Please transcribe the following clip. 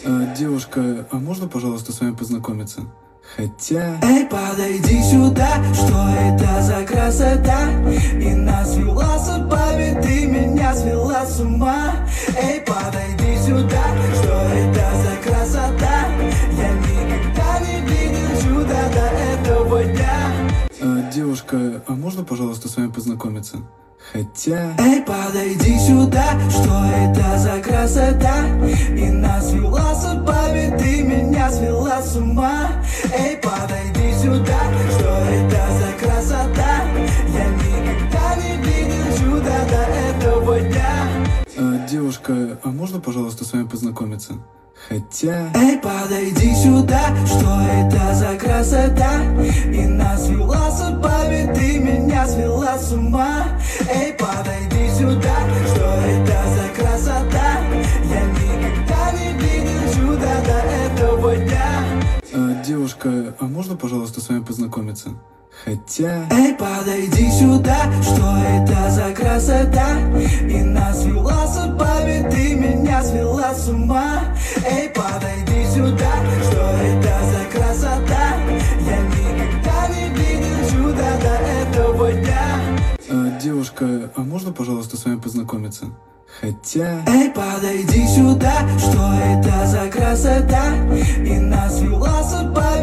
Девушка, а можно, пожалуйста, с вами познакомиться? Хотя... Эй, подойди сюда, что это за красота? И нас вела судьбами, ты меня свела с ума. Эй, подойди сюда, что это за красота? Я никогда не видел чуда до этого дня. Девушка, а можно, пожалуйста, с вами познакомиться? Хотя... Эй, подойди сюда, что это за красота? И нас вела судьбами, ты меня свела с ума. Эй, подойди сюда, что это за красота? Я никогда не видел чуда до этого дня. Девушка, а можно, пожалуйста, с вами познакомиться? Хотя... Эй, подойди сюда, что это за красота? И нас вела судьбами, ты меня свела с ума. Эй, подойди сюда, что это за красота? Я никогда не видел чуда до этого дня. Девушка, а можно, пожалуйста, с вами познакомиться? Хотя... Эй, подойди сюда, что это за красота? И нас вела судьбами, ты меня свела с ума. Эй, подойди сюда, что это за красота? Я никогда не видел чуда до этого дня. Девушка, а можно, пожалуйста, с вами познакомиться? Хотя... Эй, подойди сюда, что это за красота? И нас вела судьбами.